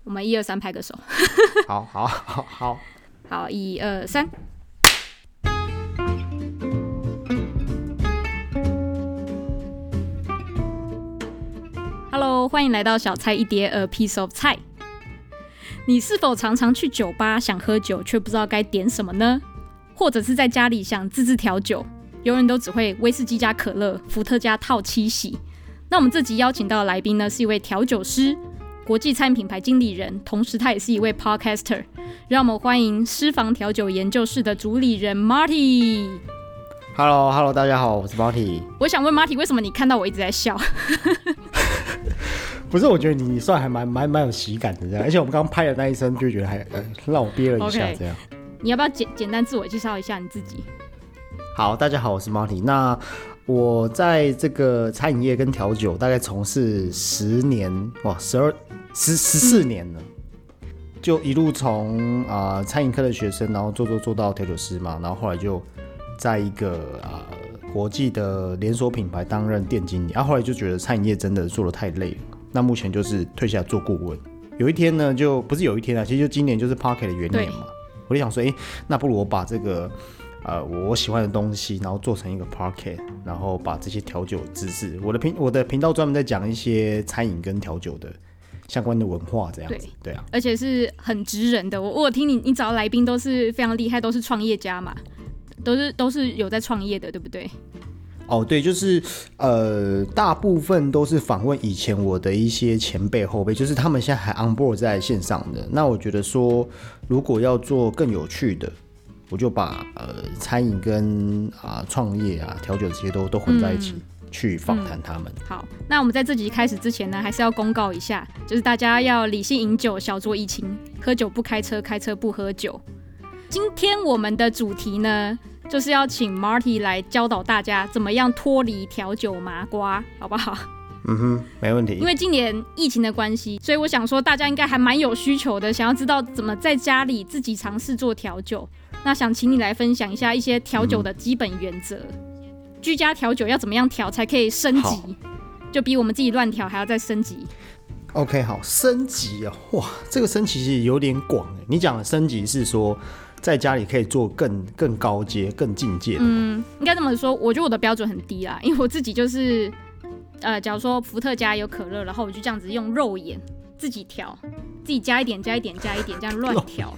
我们1、2、3拍个手。 好好好好好，1、2、3。Hello， 欢迎来到小菜一碟，A piece of 菜。你是否常常去酒吧想喝酒，却不知道该点什么呢？或者是在家里想自制调酒，永远都只会威士忌加可乐、伏特加套七喜。那我们这集邀请到的来宾呢，是一位调酒师、国际餐饮品牌经理人，同时他也是一位 podcaster。让我们欢迎私房调酒研究室的主理人 Marty。Hello， 大家好，我是 Marty。 我想问 Marty， 为什么你看到我一直在笑？ 不是，我觉得你算还蛮有喜感的这样，而且我们刚拍的那一声就觉得还让我憋了一下这样。 Okay， 你要不要简单自我介绍一下你自己？ 好，大家好，我是 Marty。那我在这个餐饮业跟调酒大概从事10年，哇，14年了，就一路从餐饮科的学生，然后做到调酒师嘛，然后后来就在一个国际的连锁品牌担任店经理，后来就觉得餐饮业真的做得太累了，那目前就是退下来做顾问。有一天呢，就不是有一天其实就今年就是 Podcast 的元年嘛，我就想说，那不如我把这个我喜欢的东西，然后做成一个 podcast， 然后把这些调酒知识，我的频道专门在讲一些餐饮跟调酒的相关的文化这样子，对啊， 而且是很职人的。我有听你找的来宾都是非常厉害，都是创业家嘛，都是有在创业的，对不对？ 哦，对，就是大部分都是访问以前我的一些前辈后辈，就是他们现在还 on board 在线上的。那我觉得说，如果要做更有趣的，我就把餐饮跟创业调酒这些都混在一起，去访谈他们。 好，那我们在这集开始之前呢，还是要公告一下，就是大家要理性饮酒，小酌怡情，喝酒不开车，开车不喝酒。今天我们的主题呢，就是要请 Marty 来教导大家怎么样脱离调酒麻瓜，好不好？ 嗯哼，没问题。 因为今年疫情的关系，所以我想说大家应该还蛮有需求的，想要知道怎么在家里自己尝试做调酒。那想请你来分享一下一些调酒的基本原则，居家调酒要怎么样调才可以升级，就比我们自己乱调还要再升级。 OK， 好，升级啊，哇，这个升级其实有点广。你讲的升级是说在家里可以做更高阶、更进阶的。 应该这么说，我觉得我的标准很低啦，因为我自己就是假如说伏特加有可乐，然后我就这样子用肉眼自己调，自己加一点，这样乱调。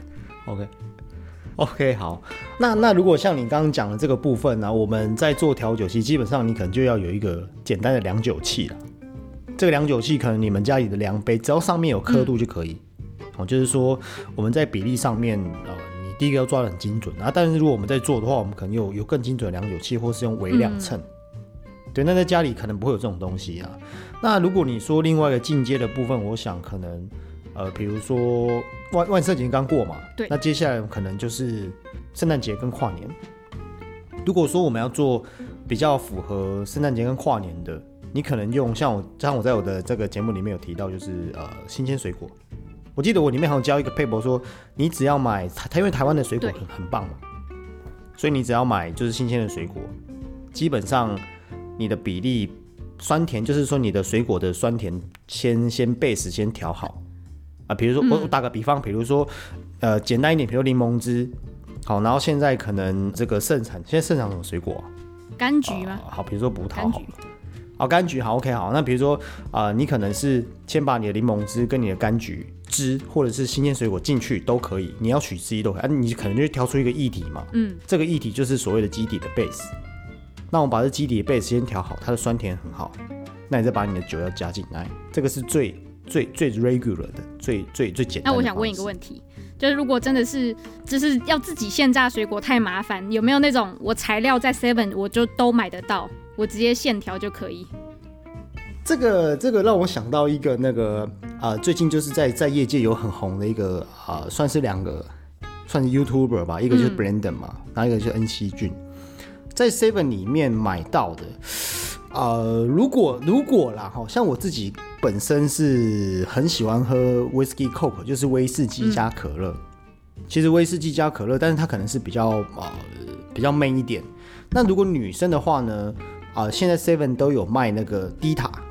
OK， 好，那如果像你刚刚讲的这个部分呢，我们在做调酒，其实基本上你可能就要有一个简单的量酒器啦。这个量酒器可能你们家里的量杯，只要上面有刻度就可以。就是说我们在比例上面，你第一个要抓得很精准但是如果我们在做的话，我们可能有更精准的量酒器，或是用微量秤。对，那在家里可能不会有这种东西啊。那如果你说另外一个进阶的部分，我想可能比如说万圣节刚过嘛， 对， 那接下来可能就是圣诞节跟跨年。如果说我们要做比较符合圣诞节跟跨年的，你可能用像我在我的这个节目里面有提到，就是新鲜水果。我记得我里面还有教一个配博说，你只要买因为台湾的水果很棒嘛，所以你只要买就是新鲜的水果，基本上你的比例酸甜，就是说你的水果的酸甜先 base 先调好比如说我打个比方，比如说简单一点，比如柠檬汁，好，然后现在可能这个现在盛产什么水果柑橘吗？ 好，比如说葡萄好，柑橘好 OK 好，那比如说你可能是先把你的柠檬汁跟你的柑橘汁或者是新鲜水果进去都可以，你要取之一都可以你可能就调出一个液体嘛，这个液体就是所谓的基底的 base。那我们把这基底的 base 先调好，它的酸甜很好，那你再把你的酒要加进来，这个是最 regular 的最简单的。 那我想问一个问题，就是如果真的是就是要自己现榨水果太麻烦，有没有那种我材料在 Seven 我就都买得到，我直接现调就可以？ 这个让我想到一个那个最近就是在业界有很红的一个算是两个算是 YouTuber 吧，一个就是 Brandon 嘛，然后一个就是恩熙俊，在 Seven 里面买到的。如果啦，像我自己本身是很喜欢喝 Whisky Coke， 就是威士忌加可乐。其实威士忌加可乐，但是它可能是比较 man 一点。那如果女生的话呢，现在 Seven 都有卖那个低塔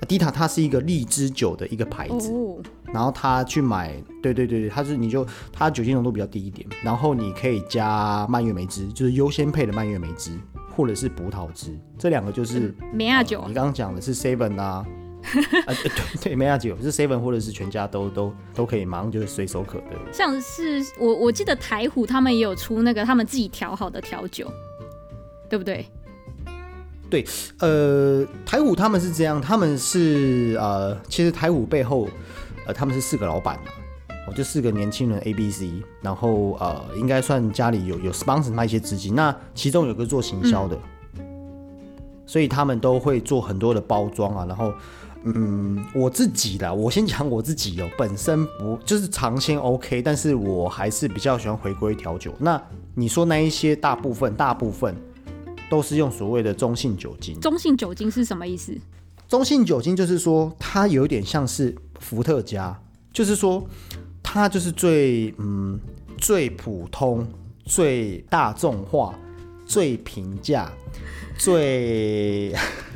低塔它是一个荔枝酒的一个牌子，然后他去买，对，它酒精浓度比较低一点，然后你可以加蔓越莓汁，就是优先配的蔓越莓汁，或者是葡萄汁，这两个就是梅亚酒。 你刚刚讲的是 Seven 啊，对，梅亚酒是 Seven 或者是全家都可以，马上就是随手可得。 像是我记得台虎他们也有出那个他们自己调好的调酒，对不对？ 对，台虎他们是这样，他们是其实台虎背后，他们是4个老板就4个年轻人 ABC， 然后应该算家里有 sponsor 卖一些资金，那其中有个做行销的，所以他们都会做很多的包装啊，然后我自己啦，我先讲我自己本身不就是尝鲜 OK， 但是我还是比较喜欢回归调酒。那你说那一些大部分都是用所谓的中性酒精。 中性酒精是什么意思？ 中性酒精就是说它有点像是伏特加，就是说它就是最普通、最大众化、最平价、最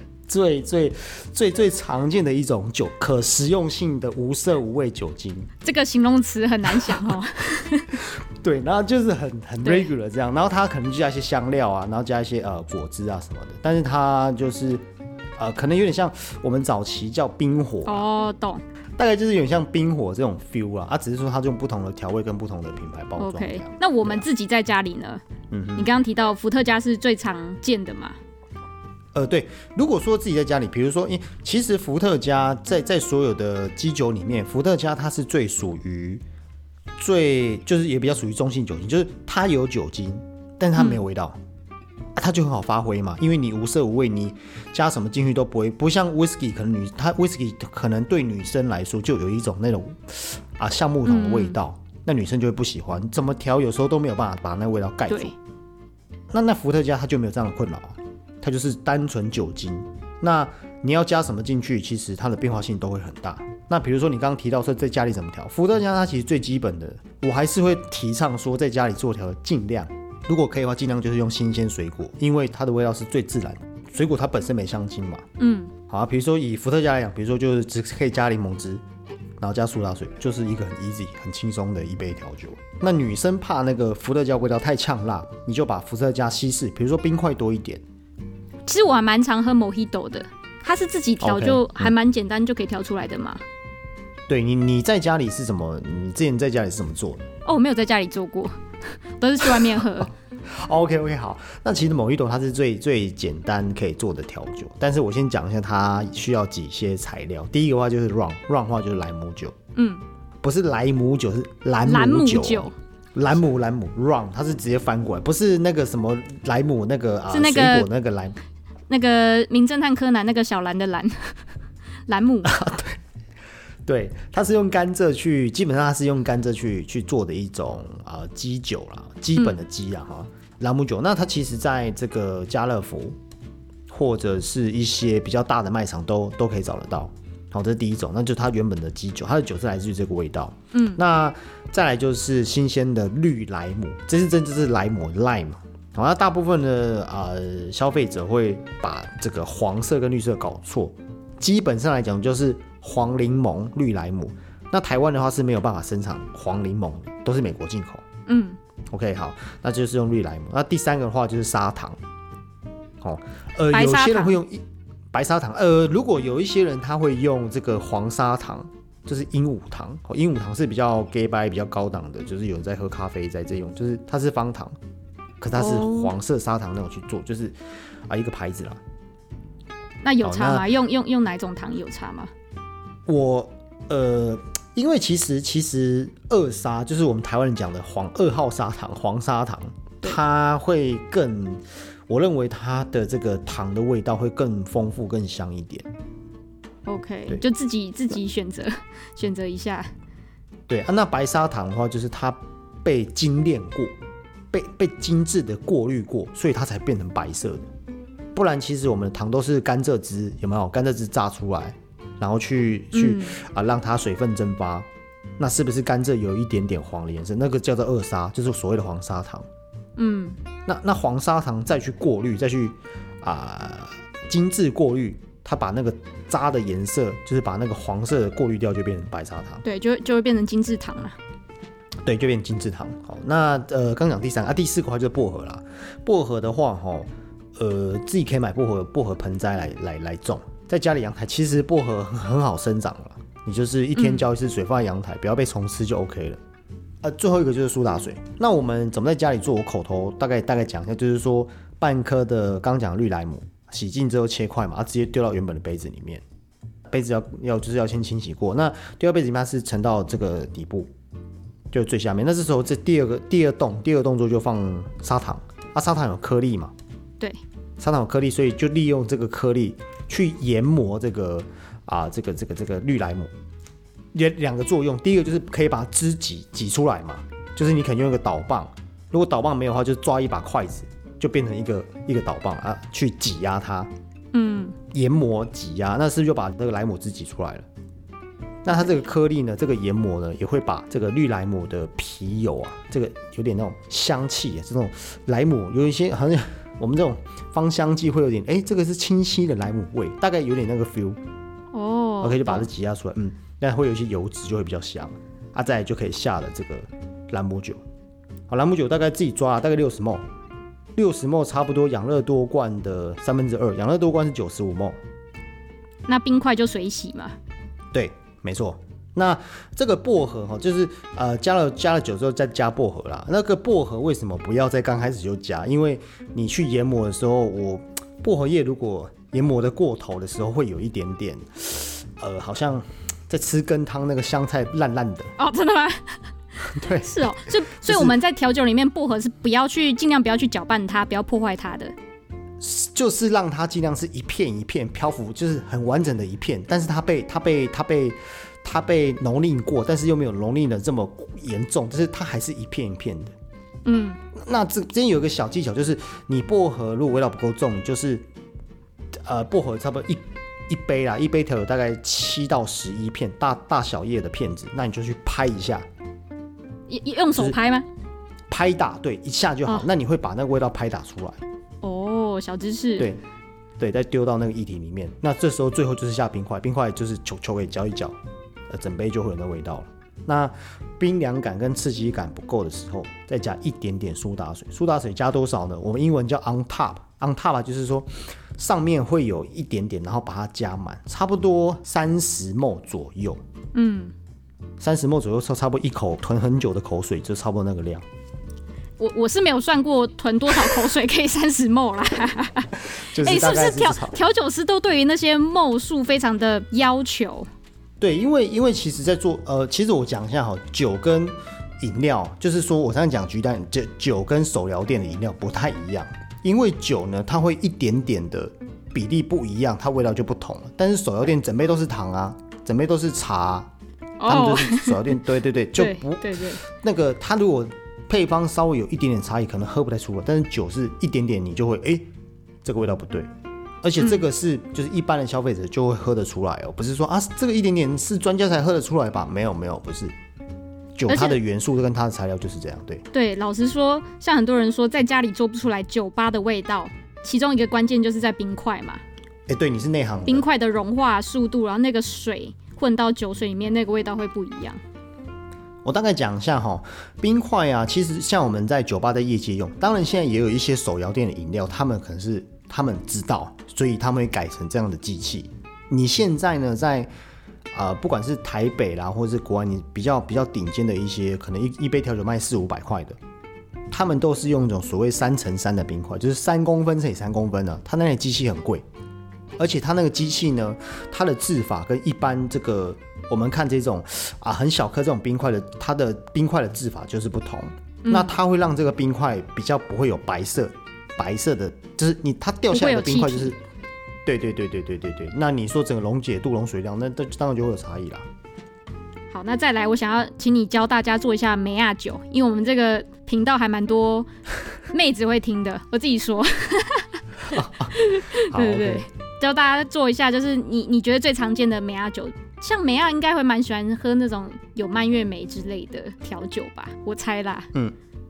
常见的一种酒，可食用性的无色无味酒精。 这个形容词很难想哦。 对，然后就是很 regular 这样，然后它可能加一些香料啊，然后加一些果汁啊什么的，但是它就是可能有点像我们早期叫冰火懂， 大概就是有点像冰火这种 feel 啊，只是说它用不同的调味跟不同的品牌包装。 OK， 那我们自己在家里呢？你刚刚提到伏特加是最常见的嘛？ 对，如果说自己在家里，比如说，其实伏特加在所有的基酒里面，伏特加它是就是也比较属于中性酒精，就是它有酒精，但是它没有味道，它就很好发挥嘛，因为你无色无味，你加什么进去都不像 whisky， 可能whisky 可能对女生来说就有一种那种橡木桶的味道，那女生就会不喜欢，怎么调有时候都没有办法把那味道盖住。那伏特加它就没有这样的困扰它就是单纯酒精。那你要加什么进去，其实它的变化性都会很大。那比如说你刚刚提到说在家里怎么调，伏特加它其实最基本的，我还是会提倡说在家里做调，尽量如果可以的话，尽量就是用新鲜水果，因为它的味道是最自然的。水果它本身没香精嘛，好比如说以伏特加来讲，比如说就是只可以加柠檬汁，然后加苏打水，就是一个很 easy 很轻松的一杯调酒。那女生怕那个伏特加味道太呛辣，你就把伏特加稀释，比如说冰块多一点。 其实我还蛮常喝 Mojito 的，它是自己调就还蛮简单就可以调出来的嘛。 对，你在家里是怎么？你之前在家里是怎么做的？ 我没有在家里做过，都是去外面喝。 OK， 好，那其实 Mojito 它是最简单可以做的调酒，但是我先讲一下它需要几些材料。第一个话就是 rum 的话就是莱姆酒，不是莱姆酒，是兰姆酒。兰姆 rum 它是直接翻过来，不是那个什么莱姆那个是那个水果那个莱， 那个名侦探柯南那个小兰的兰，兰姆。 对，它是用甘蔗去，基本上它是用甘蔗去做的一种基酒啦，基本的基兰姆酒。那它其实在这个家乐福或者是一些比较大的卖场都可以找得到。好，这是第一种，那就是它原本的基酒，它的酒是来自于这个味道。那再来就是新鲜的绿莱姆，这是莱姆 lime。好，那大部分的消费者会把这个黄色跟绿色搞错，基本上来讲就是黄柠檬、绿莱姆。那台湾的话是没有办法生产黄柠檬的，都是美国进口。OK， 好，那就是用绿莱姆。那第三个的话就是砂糖。有些人会用白砂糖，如果有一些人他会用这个黄砂糖，就是鹦鹉糖。鹦鹉糖是比较 gay bye 比较高档的，就是有人在喝咖啡在这用，就是它是方糖，可是它是黄色砂糖那种去做，就是一个牌子啦。 那有差吗？用哪种糖有差吗？ 因为其实二砂就是我们台湾人讲的2号砂糖，黄砂糖，它会更。我认为它的这个糖的味道会更丰富、更香一点。 OK， 就自己选择一下。 对那白砂糖的话，就是它被精炼过、被精致的过滤过，所以它才变成白色的。不然，其实我们的糖都是甘蔗汁，有没有？甘蔗汁榨出来，然后去让它水分蒸发。那是不是甘蔗有一点点黄的颜色？那个叫做二砂，就是所谓的黄砂糖。那黄砂糖再去过滤，再去精致过滤， 它把那个渣的颜色，就是把那个黄色的过滤掉，就变成白砂糖。 对，就会变成精致糖了。 对，就变精致糖。好，那刚讲第三个第四个话就是薄荷啦。薄荷的话，自己可以买薄荷盆栽来种，在家里阳台，其实薄荷很好生长了。你就是一天浇一次水，放在阳台，不要被虫吃就 OK 了。最后一个就是苏打水。那我们怎么在家里做？我口头大概讲一下，就是说半颗的刚讲绿莱姆，洗净之后切块嘛，直接丢到原本的杯子里面。杯子就是要先清洗过。那丢到杯子里面，它是沉到这个底部。就最下面，那这时候这第二动作就放砂糖，砂糖有颗粒嘛？ 对， 砂糖有颗粒，所以就利用这个颗粒去研磨这个绿莱姆，两个作用。第一个就是可以把汁挤出来嘛，就是你可能用一个导棒，如果导棒没有的话，就抓一把筷子，就变成一个导棒去挤压它，研磨挤压，那是不是就把这个莱姆汁挤出来了？那它这个颗粒呢，这个研磨呢，也会把这个绿莱姆的皮油这个有点那种香气这种莱姆有一些好像我们这种芳香剂会有点，这个是清晰的莱姆味，大概有点那个 feel。OK， 就把它挤压出来，但会有一些油脂就会比较香。再来就可以下了这个兰姆酒。好，兰姆酒大概自己抓大概60ml，差不多养乐多罐的2/3，养乐多罐是95ml。 那冰块就水洗嘛？ 对。没错，那这个薄荷就是加了酒之后再加薄荷啦。那个薄荷为什么不要在刚开始就加？因为你去研磨的时候，薄荷叶如果研磨的过头的时候，会有一点点好像在吃羹汤那个香菜烂烂的。 哦，真的吗？ 对， 是哦，所以我们在调酒里面，薄荷是尽量不要去搅拌它，不要破坏它的。 就是让它尽量是一片一片漂浮，就是很完整的一片，但是它被蹂躏过，但是又没有蹂躏的这么严重，就是它还是一片一片的。那这边有一个小技巧，就是你薄荷如果味道不够重，就是薄荷差不多一杯啦，一杯调有大概7到11片大小叶的片子，那你就去拍一下， 用手拍吗？ 拍打，对，一下就好。那你会把那个味道拍打出来。 小知识。 对，再丢到那个液体里面。那这时候最后就是下冰块，冰块就是球给搅一搅，整杯就会有那味道了。那冰凉感跟刺激感不够的时候，再加一点点苏打水。苏打水加多少呢？我们英文叫 on top，on top 就是说上面会有一点点，然后把它加满，差不多30ml 左右。30ml 左右，差不多一口囤很久的口水，就差不多那个量。 我是没有算过囤多少口水可以30ml 啦。是不是调酒师都对于那些ml数非常的要求？ 对，因为其实在做其实我讲一下酒跟饮料，就是说我刚才讲橘蛋，酒跟手摇店的饮料不太一样，因为酒呢它会一点点的比例不一样，它味道就不同了。但是手摇店整杯都是糖整杯都是茶他们就是手摇店，对，就不对那个它如果配方稍微有一点点差异，可能喝不太出来，但是酒是一点点，你就会这个味道不对，而且这个是就是一般的消费者就会喝得出来不是说这个一点点是专家才喝得出来吧？没有，不是，酒它的元素跟它的材料就是这样， 对。老实说，像很多人说在家里做不出来酒吧的味道，其中一个关键就是在冰块嘛。 对，你是内行的， 冰块的融化速度，然后那个水混到酒水里面，那个味道会不一样。 我大概讲一下冰块其实像我们在酒吧在业界用，当然现在也有一些手摇店的饮料，他们可能是他们知道，所以他们会改成这样的机器。你现在呢，在不管是台北啦，或者是国外，你比较顶尖的一些，可能一杯调酒卖400-500块的，他们都是用一种所谓3×3的冰块，就是3公分乘以3公分的，它那台机器很贵，而且它那个机器呢，它的制法跟一般这个我们看这种很小颗这种冰块的，它的冰块的制法就是不同。那它会让这个冰块比较不会有白色的，就是它掉下来的冰块就是对。那你说整个溶解度、溶水量，那当然就会有差异啦。 好，那再来，我想要请你教大家做一下梅亚酒，因为我们这个频道还蛮多妹子会听的，我自己说。对，教大家做一下，就是你觉得最常见的梅亚酒，像梅亚应该会蛮喜欢喝那种有蔓越莓之类的调酒吧，我猜啦。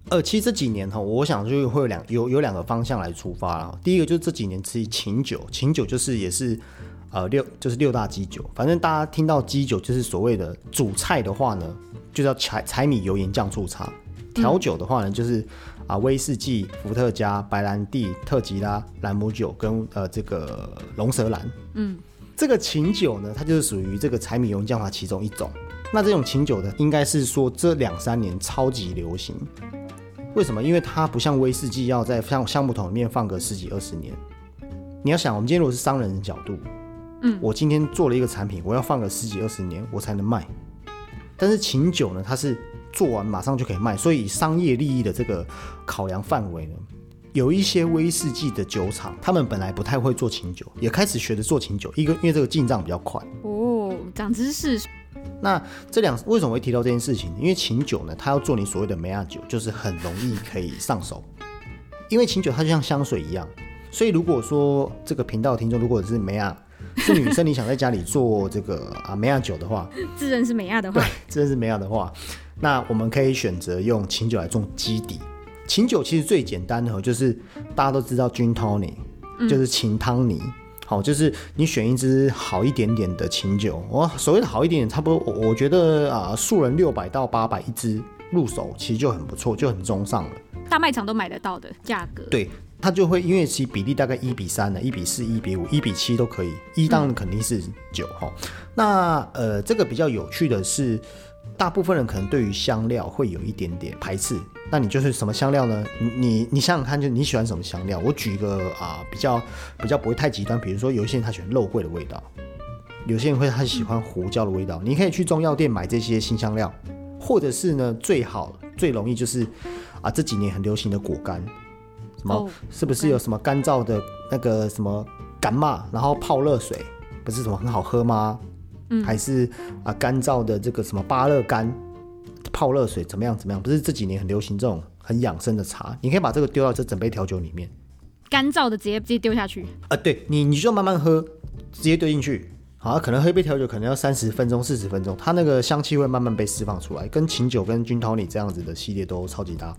其实这几年我想就会有两个方向来出发啦。第一个就是这几年吃琴酒，琴酒就是也是就是六大基酒，反正大家听到基酒就是所谓的主菜的话呢，就叫柴米油盐酱醋茶。调酒的话呢，就是威士忌、伏特加、白兰地、特吉拉、兰姆酒跟这个龙舌兰。这个琴酒呢，它就是属于这个柴米油盐酱茶其中一种。那这种琴酒的，应该是说这2-3年超级流行。为什么？因为它不像威士忌要在橡木桶里面放个10几20年。你要想，我们今天如果是商人的角度，我今天做了一个产品，我要放个10几20年我才能卖。但是琴酒呢，它是做完马上就可以卖，所以以商业利益的这个考量范围呢，有一些威士忌的酒厂，他们本来不太会做琴酒，也开始学着做琴酒，因为这个进账比较快。 长知识。 那为什么会提到这件事情？因为琴酒呢，它要做你所谓的梅亚酒，就是很容易可以上手。因为琴酒它就像香水一样，所以如果说这个频道的听众如果是梅亚是女生，你想在家里做这个梅亚酒的话， 自认是梅亚的话， 对，自认是梅亚的话，那我们可以选择用琴酒来做基底。琴酒其实最简单的就是大家都知道 gin tonic，就是琴汤尼。好，就是你选一支好一点点的琴酒，所谓的好一点点，差不多我觉得素人600到800一支入手，其实就很不错，就很中上了。 大卖场都买得到的价格。 对，它就会因为其比例大概1:3呢，1:4、1:5、1:7都可以，1当然肯定是9哈。那这个比较有趣的是，大部分人可能对于香料会有一点点排斥。那你就是什么香料呢？你想想看，就你喜欢什么香料？我举一个比较不会太极端，比如说有一些人他喜欢肉桂的味道，有些人他喜欢胡椒的味道。你可以去中药店买这些新香料，或者是呢最容易就是这几年很流行的果干，什么是不是有什么干燥的那个什么干嘛，然后泡热水，不是什么很好喝吗？还是干燥的这个什么芭乐干。泡热水怎么样？不是这几年很流行这种很养生的茶，你可以把这个丢到这整杯调酒里面， 干燥的直接丢下去。 对，你就慢慢喝，直接丢进去。好，可能喝一杯调酒可能要30分钟、40分钟，它那个香气会慢慢被释放出来，跟琴酒跟gin tonic这样子的系列都超级搭。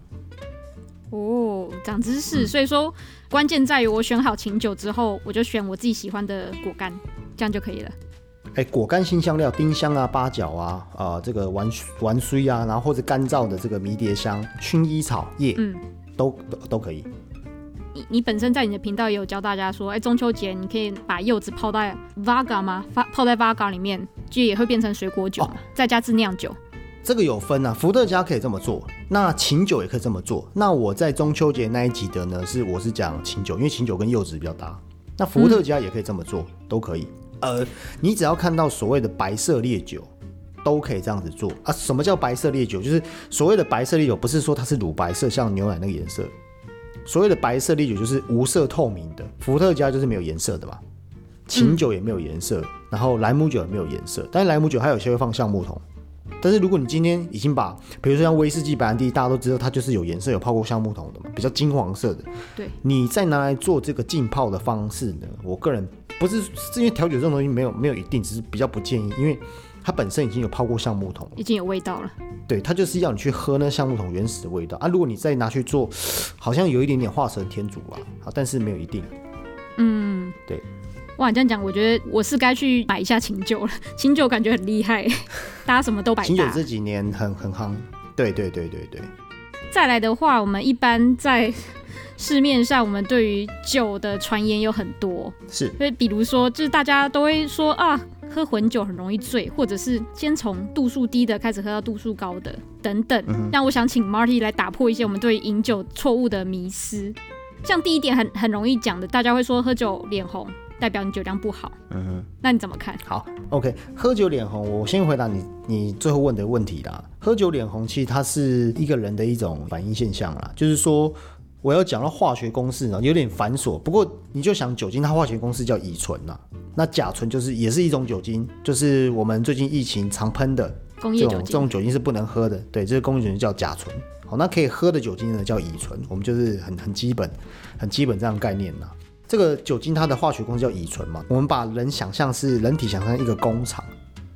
长知识。所以说关键在于我选好琴酒之后，我就选我自己喜欢的果干，这样就可以了。 果干新香料，丁香八角这个丸须然后或者干燥的这个迷迭香、薰衣草叶，都可以。 你本身在你的频道也有教大家说，中秋节你可以把柚子泡在 Vodka 吗？泡在 Vodka 里面，就也会变成水果酒，再加自酿酒。 这个有分伏特加可以这么做，那琴酒也可以这么做。那我在中秋节那一集的呢，我是讲琴酒，因为琴酒跟柚子比较搭。那伏特加也可以这么做，都可以。你只要看到所谓的白色烈酒，都可以这样子做什么叫白色烈酒？就是所谓的白色烈酒，不是说它是乳白色，像牛奶那个颜色。所谓的白色烈酒就是无色透明的，伏特加就是没有颜色的嘛，琴酒也没有颜色，然后莱姆酒也没有颜色。但是莱姆酒它有些会放橡木桶，但是如果你今天已经把，比如说像威士忌、白兰地，大家都知道它就是有颜色，有泡过橡木桶的嘛，比较金黄色的。 对， 你再拿来做这个浸泡的方式呢，我个人不是因为调酒这种东西没有一定，只是比较不建议，因为它本身已经有泡过橡木桶， 已经有味道了。对， 它就是要你去喝那橡木桶原始的味道如果你再拿去做，好像有一点点画蛇添足但是没有一定。对。 哇，你这样讲，我觉得我是该去买一下琴酒了。琴酒感觉很厉害，大家什么都百搭。 琴酒这几年很夯。对。 再来的话，我们一般在市面上，我们对于酒的传言有很多， 是， 所以比如说，就是大家都会说喝混酒很容易醉，或者是先从度数低的开始喝到度数高的等等。那我想请 Marty 来打破一些我们对饮酒错误的迷思。像第一点很容易讲的，大家会说喝酒脸红代表你酒量不好。那你怎么看？ 好 ，OK， 喝酒脸红，我先回答你最后问的问题啦。喝酒脸红其实它是一个人的一种反应现象啦，就是说我要讲到化学公式呢，有点繁琐。不过你就想酒精，它化学公式叫乙醇啦，那甲醇也是一种酒精，就是我们最近疫情常喷的工业酒精， 这种酒精是不能喝的。对，这个工业酒精叫甲醇。好，那可以喝的酒精呢叫乙醇，我们就是很基本这样的概念啦。这个酒精它的化学公式叫乙醇嘛，我们把人体想象一个工厂，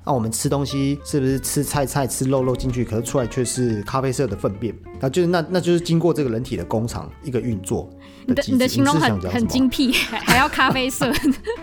我们吃东西是不是吃菜吃肉进去，可是出来却是咖啡色的粪便，那就是经过这个人体的工厂一个运作的机制。 你的形容很精辟，还要咖啡色。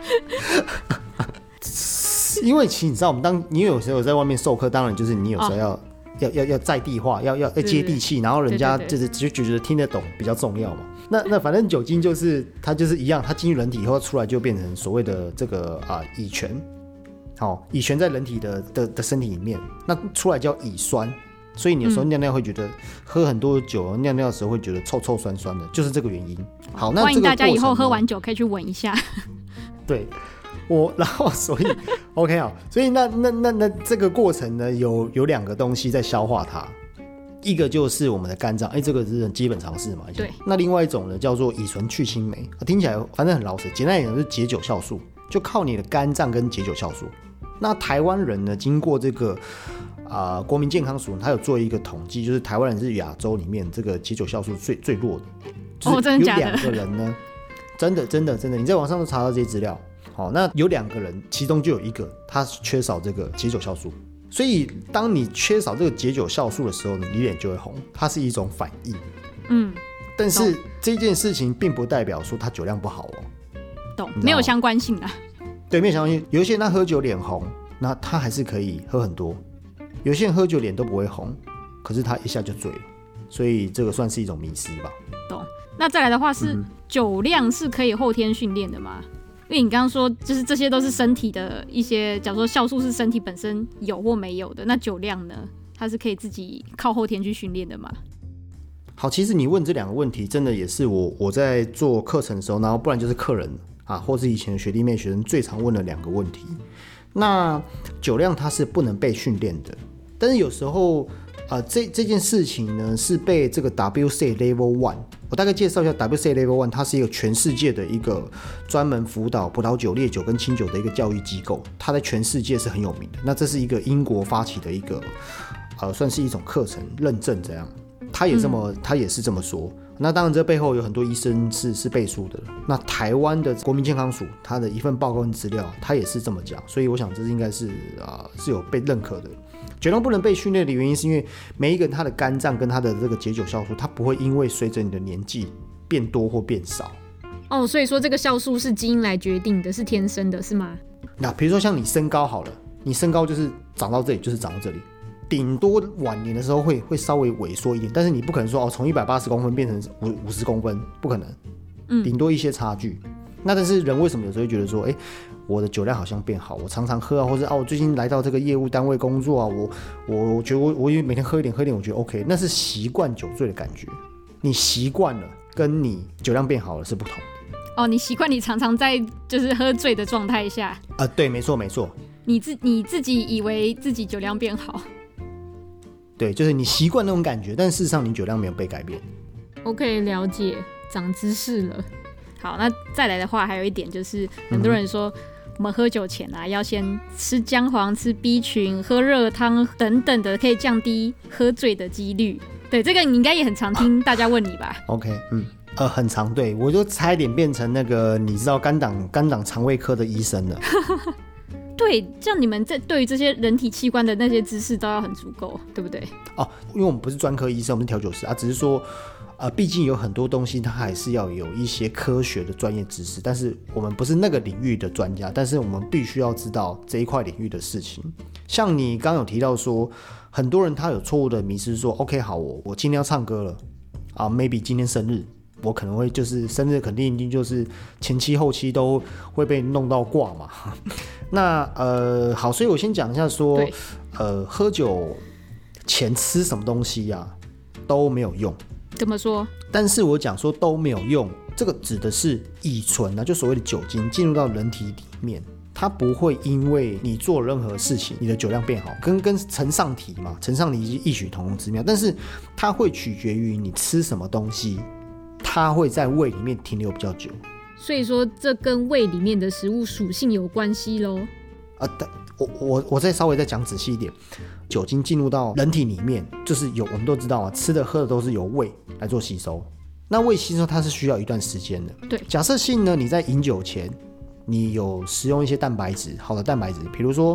因为其实你知道，你有时候在外面授课，当然就是你有时候要在地化，要接地气，然后人家就觉得听得懂比较重要嘛。那反正酒精它就是一样，它进入人体以后出来就变成所谓的这个乙醛，乙醛在人体的身体里面，那出来叫乙酸，所以你有时候尿尿会觉得喝很多酒尿尿的时候会觉得臭酸酸的，就是这个原因。好，那欢迎大家以后喝完酒可以去闻一下。 对。然后所以 OK 好，所以那这个过程呢，有2个东西在消化它，一个就是我们的肝脏，这个是很基本常识嘛。 对。 那另外一种呢，叫做乙醇去氢酶，听起来反正很老实，简单一点就是解酒酵素，就靠你的肝脏跟解酒酵素。那台湾人呢，经过这个国民健康署，他有做一个统计，就是台湾人是亚洲里面这个解酒酵素最弱的，就是有2个人呢，真的，你在网上都查到这些资料。好，那有2个人，其中就有1个他缺少这个解酒酵素，所以当你缺少这个解酒酵素的时候呢，你脸就会红，它是一种反应。但是这件事情并不代表说他酒量不好懂，没有相关性啊。 对，没有相关性。有一些人他喝酒脸红，那他还是可以喝很多；有些人喝酒脸都不会红，可是他一下就醉了，所以这个算是一种迷思吧。 懂。那再来的话是，酒量是可以后天训练的吗？因为你刚刚说，就是这些都是身体的一些，假如说酵素是身体本身有或没有的，那酒量呢，它是可以自己靠后天去训练的吗？ 好，其实你问这2个问题，真的也是我在做课程的时候，然后不然就是客人或是以前的学弟妹学生最常问的2个问题。那酒量它是不能被训练的，但是有时候这件事情呢是被这个 WSET Level 1， 我大概介绍一下 WSET Level 1，它是一个全世界的一个专门辅导葡萄酒、烈酒跟清酒的一个教育机构，它在全世界是很有名的。那这是一个英国发起的一个算是一种课程认证这样，他也是这么说。那当然这背后有很多医生是背书的，那台湾的国民健康署它的一份报告跟资料，它也是这么讲，所以我想这应该是有被认可的。酒量不能被训练的原因是因为每一个人他的肝脏跟他的这个解酒酵素，它不会因为随着你的年纪变多或变少。 所以说这个酵素是基因来决定的，是天生的是吗？ 那比如说像你身高好了，你身高就是长到这里就是长到这里，顶多晚年的时候会稍微萎缩一点，但是你不可能说从180公分变成50公分，不可能，顶多一些差距。那但是人为什么有时候会觉得说，我的酒量好像变好，我常常喝或者我最近来到这个业务单位工作我觉得我每天喝一点，我觉得 OK， 那是习惯酒醉的感觉。你习惯了，跟你酒量变好了是不同的。 你习惯你常常在就是喝醉的状态下。 对，没错。 你自己以为自己酒量变好。 对，就是你习惯那种感觉，但事实上你酒量没有被改变。 OK， 了解，长知识了。好，那再来的话，还有一点就是，很多人说，我们喝酒前要先吃姜黄、吃 B 群、喝热汤等等的，可以降低喝醉的几率。对，这个你应该也很常听大家问你吧 ？OK， 很常，对，我就差一点变成那个你知道肝胆肠胃科的医生了。 对，像你们对于这些人体器官的那些知识都要很足够，对不对？ 因为我们不是专科医生，我们是调酒师只是说。毕竟有很多东西它还是要有一些科学的专业知识，但是我们不是那个领域的专家，但是我们必须要知道这一块领域的事情。像你刚刚有提到说，很多人他有错误的迷思说 OK 好，我今天要唱歌了maybe 今天生日，我可能会就是生日肯定一定就是前期后期都会被弄到挂嘛。那好，所以我先讲一下说喝酒前吃什么东西都没有用。 怎么说？ 但是我讲说都没有用，这个指的是乙醇就所谓的酒精进入到人体里面，它不会因为你做任何事情，你的酒量变好，跟承上体嘛，承上体异曲同工之妙。但是它会取决于你吃什么东西，它会在胃里面停留比较久。 所以说，这跟胃里面的食物属性有关系咯。 我稍微再讲仔细一点，酒精进入到人体里面，就是我们都知道吃的喝的都是由胃来做吸收。那胃吸收它是需要一段时间的。 对， 假设性呢，你在饮酒前，你有食用一些蛋白质，好的蛋白质，比如说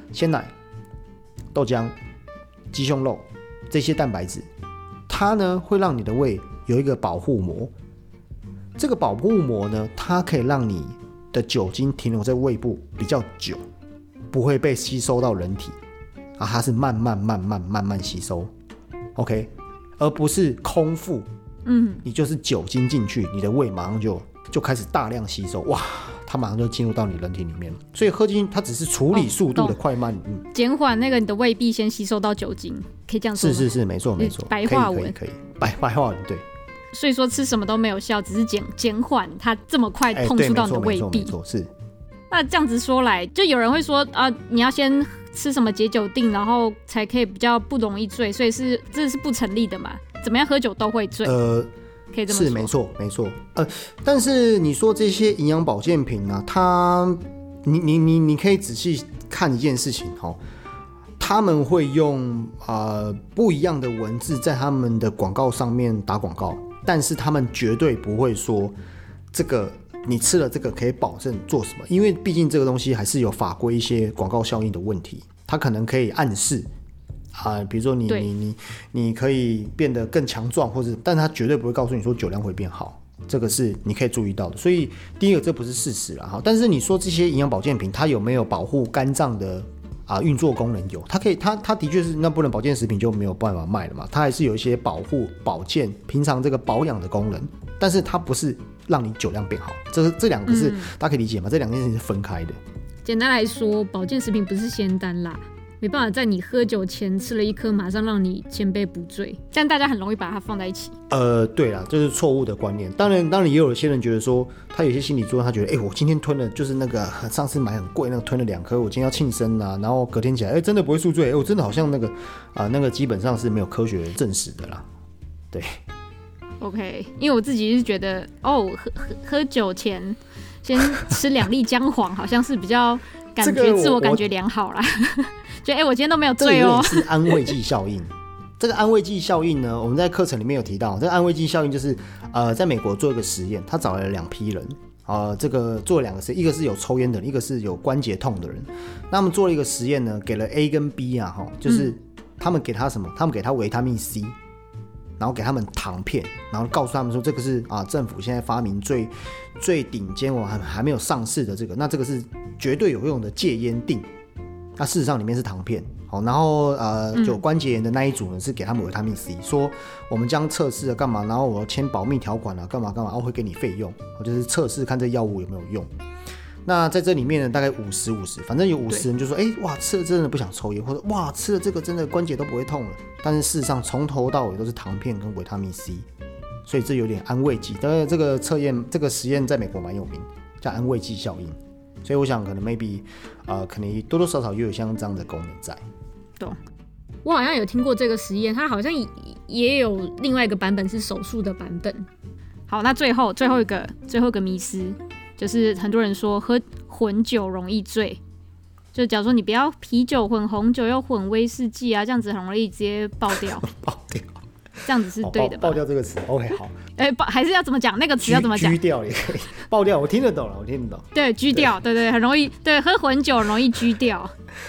鲜奶、豆浆、鸡胸肉这些蛋白质，它呢会让你的胃有一个保护膜。这个保护膜呢，它可以让你的酒精停留在胃部比较久，不会被吸收到人体啊，它是慢慢吸收 ，OK， 而不是空腹，你就是酒精进去，你的胃马上就开始大量吸收，哇，它马上就进入到你人体里面，所以喝进去它只是处理速度的快慢， 减缓那个你的胃壁先吸收到酒精，可以这样说吗？ 是，没错， 白话文可以，白话文对。 所以说吃什么都没有效，只是减缓它这么快碰触到你的胃壁。 没错，是。 那这样子说来，就有人会说你要先吃什么解酒定，然后才可以比较不容易醉，所以这是不成立的嘛？怎么样喝酒都会醉？可以这么说。是没错。但是你说这些营养保健品啊，你可以仔细看一件事情哦。他们会用不一样的文字在他们的广告上面打广告，但是他们绝对不会说这个你吃了这个可以保证做什么，因为毕竟这个东西还是有法规一些广告效应的问题，它可能可以暗示比如说你可以变得更强壮，或者，但它绝对不会告诉你说酒量会变好，这个是你可以注意到的。所以第一个这不是事实啦，但是你说这些营养保健品它有没有保护肝脏的运作功能？有，它可以，它的确是，那不能保健食品就没有办法卖了嘛，它还是有一些保护、保健、平常这个保养的功能，但是它不是让你酒量变好，这两个是大家可以理解吗？这两件事情是分开的。 简单来说，保健食品不是仙丹啦，没办法在你喝酒前吃了一颗，马上让你千杯不醉，但大家很容易把它放在一起。对啦，这是错误的观念。当然也有一些人觉得说，他有些心理作用，他觉得，我今天吞了，就是那个上次买很贵那个吞了2颗，我今天要庆生啊，然后隔天起来，真的不会宿醉，我真的好像那个基本上是没有科学证实的啦。对 ，OK， 因为我自己是觉得，喝酒前先吃2粒姜黄，好像是比较自我感觉良好啦。觉得我今天都没有醉哦。 这是安慰剂效应。这个安慰剂效应呢，我们在课程里面有提到。这个安慰剂效应就是在美国做一个实验，他找来了2批人，这个做了2个实验，一个是有抽烟的人，一个是有关节痛的人。那他们做了一个实验呢，给了 A 跟 B 就是他们给他什么？他们给他维他命 C， 然后给他们糖片，然后告诉他们说这个是政府现在发明最顶尖还没有上市的这个，那这个是绝对有用的戒烟锭。那事实上里面是糖片，然后有关节炎的那一组呢是给他们维他命 C， 说我们将测试了干嘛，然后我签保密条款干嘛，然后会给你费用，就是测试看这药物有没有用。那在这里面呢，大概50-50，反正有50人就说，哇，吃了真的不想抽烟，或者哇，吃了这个真的关节都不会痛了。但是事实上从头到尾都是糖片跟维他命 C， 所以这有点安慰剂。当然这个这个实验在美国蛮有名，叫安慰剂效应。所以我想可能 maybe 可能多多少少也有像这样的功能在。 懂。我好像有听过这个实验，它好像也有另外一个版本是手术的版本。好，那最后一个迷思，就是很多人说喝混酒容易醉，就假如说你不要啤酒混红酒又混威士忌这样子很容易直接爆掉。 爆掉。 这样子是对的吧？ 爆掉这个词 ，OK 好。 还是要怎么讲？那个词要怎么讲？ 居掉也可以，爆掉我听得懂了，我听得懂。 对，居掉，对，很容易，对，喝混酒很容易居掉。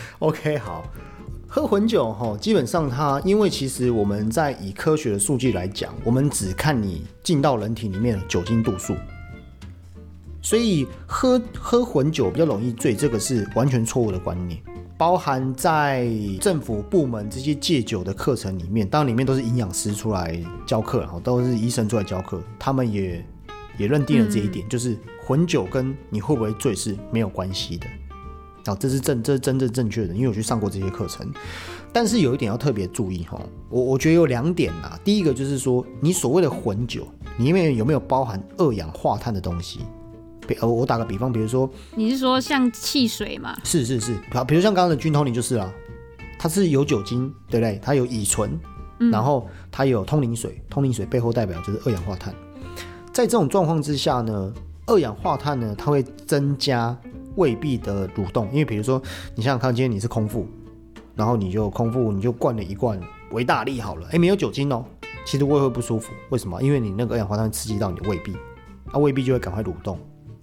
OK 好，喝混酒基本上它，因为其实我们在以科学的数据来讲，我们只看你进到人体里面的酒精度数，所以喝混酒比较容易醉，这个是完全错误的观念。包含在政府部门这些戒酒的课程里面，当然里面都是营养师出来教课，都是医生出来教课，他们也认定了这一点，就是混酒跟你会不会醉是没有关系的。这是真正正确的，因为我去上过这些课程。但是有一点要特别注意，我觉得有2点啦。第一个就是说，你所谓的混酒里面有没有包含2氧化碳的东西？我打个比方，比如说，你是说像汽水吗？ 是，比如像刚刚的君通灵就是啦，它是有酒精，对不对？它有乙醇，然后它有通灵水，通灵水背后代表就是2氧化碳。在这种状况之下呢，2氧化碳呢，它会增加胃壁的蠕动，因为比如说你想想看，今天你是空腹，然后你就灌了一罐维大利好了，没有酒精哦，其实胃会不舒服，为什么？因为你那个2氧化碳刺激到你的胃壁，胃壁就会赶快蠕动。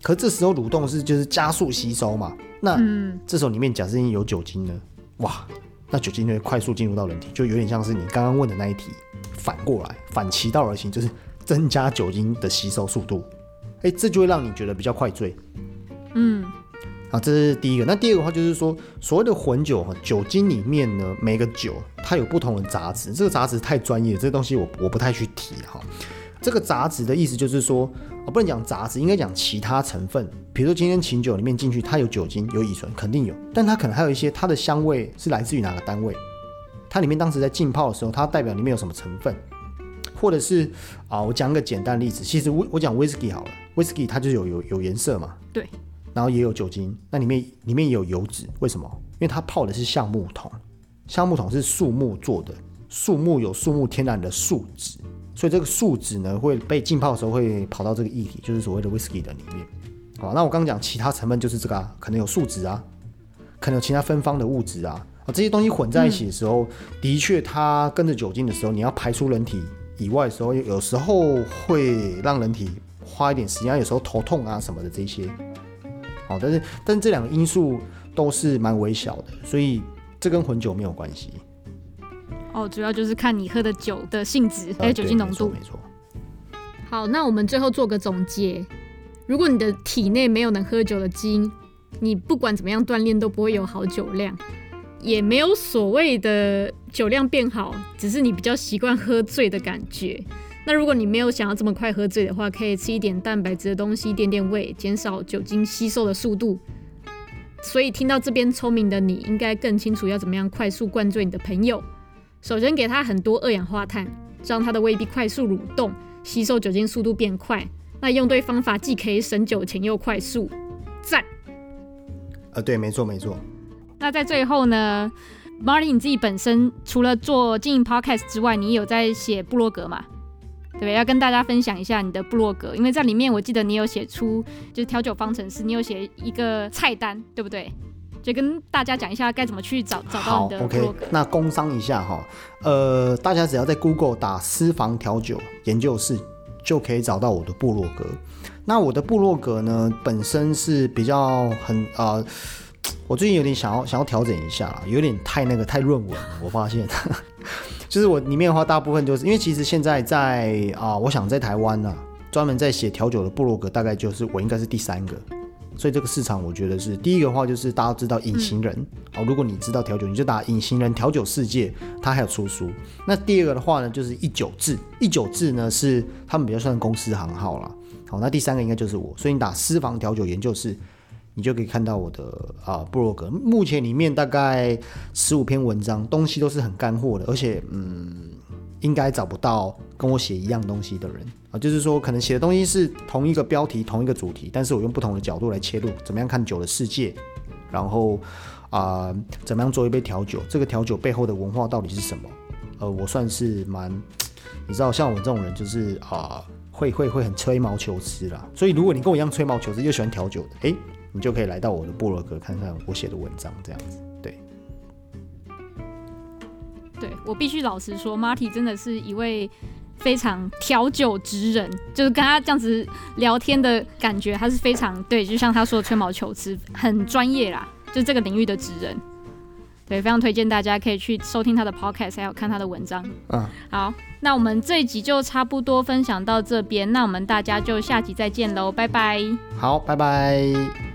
可这时候蠕动就是加速吸收嘛，那这时候里面假设有酒精呢，哇，那酒精就会快速进入到人体，就有点像是你刚刚问的那一题反过来，反其道而行，就是增加酒精的吸收速度，这就会让你觉得比较快醉。这是第一个。那第二个的话就是说，所谓的混酒，酒精里面呢，每个酒它有不同的杂质，这个杂质太专业了，这个东西我不太去提哈。这个杂质的意思就是说，不能讲杂质，应该讲其他成分。比如说今天琴酒里面进去，它有酒精、有乙醇，肯定有，但它可能还有一些它的香味是来自于哪个单位，它里面当时在浸泡的时候，它代表里面有什么成分，或者是我讲一个简单的例子，其实我讲 whisky 好了 ，whisky 它就有颜色嘛， 对， 然后也有酒精，那里面也有油脂，为什么？因为它泡的是橡木桶，橡木桶是树木做的，树木有树木天然的树脂。所以这个树脂呢会被浸泡的时候会跑到这个液体，就是所谓的 whisky 的里面。那我刚刚讲其他成分就是这个可能有树脂啊，可能有其他芬芳的物质啊，这些东西混在一起的时候，的确它跟着酒精的时候，你要排出人体以外的时候，有时候会让人体花一点时间，有时候头痛啊什么的这些。但是这两个因素都是蛮微小的，所以这跟混酒没有关系。 主要就是看你喝的酒的性质还有酒精浓度。 没错。 好，那我们最后做个总结。如果你的体内没有能喝酒的基因，你不管怎么样锻炼都不会有好酒量，也没有所谓的酒量变好，只是你比较习惯喝醉的感觉。那如果你没有想要这么快喝醉的话，可以吃一点蛋白质的东西垫垫胃，减少酒精吸收的速度。所以听到这边聪明的你，应该更清楚要怎么样快速灌醉你的朋友。首先给他很多二氧化碳，让他的胃壁快速蠕动，吸收酒精速度变快。那用对方法既可以省酒钱又快速，赞！ 对，没错。 那在最后呢 ，Marty 你自己本身除了做经营 podcast 之外，你有在写部落格嘛？对不对？要跟大家分享一下你的部落格，因为在里面我记得你有写出就是调酒方程式，你有写一个菜单，对不对？就跟大家讲一下该怎么去找到你的部落格。 OK， 那工商一下哈，大家只要在 Google 打私房调酒研究室，就可以找到我的部落格。那我的部落格呢，本身是比较我最近有点想要调整一下啦，有点太论文了，我发现。就是我里面的话，大部分就是因为其实现在在我想在台湾啊，专门在写调酒的部落格，大概就是我应该是第3个。所以这个市场我觉得是第一个的话，就是大家知道隐形人，如果你知道调酒，你就打隐形人调酒世界，它还有出书。那第二个的话呢，就是194呢是他们比较算公司行号啦。好，那第3个应该就是我，所以你打私房调酒研究室，你就可以看到我的部落格。目前里面大概15篇文章，东西都是很干货的，而且应该找不到跟我写一样东西的人就是说可能写的东西是同一个标题同一个主题，但是我用不同的角度来切入，怎么样看酒的世界，然后怎么样做一杯调酒，这个调酒背后的文化到底是什么。我算是蛮，你知道像我这种人就是会很吹毛求疵啦，所以如果你跟我一样吹毛求疵又喜欢调酒的，你就可以来到我的部落格看看我写的文章这样子。 对，我必须老实说 Marty 真的是一位非常调酒职人，就是跟他这样子聊天的感觉，他是非常对，就像他说的吹毛求疵，很专业啦，就是这个领域的职人。对，非常推荐大家可以去收听他的 podcast， 还有看他的文章。好，那我们这一集就差不多分享到这边，那我们大家就下集再见喽，拜拜。 好，拜拜。